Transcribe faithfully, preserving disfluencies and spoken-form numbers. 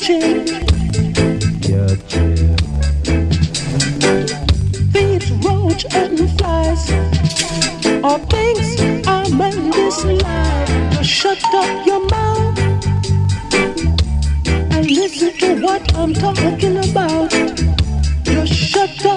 chin. Your chin. Thieves, roach, and flies are things I'm in this life. So shut up your mouth and listen to what I'm talking about. Just shut